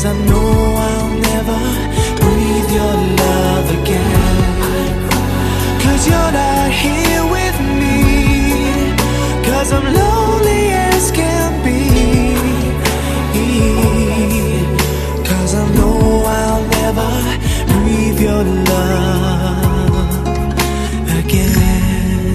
'cause I know I'll never breathe your love again. 'Cause you're not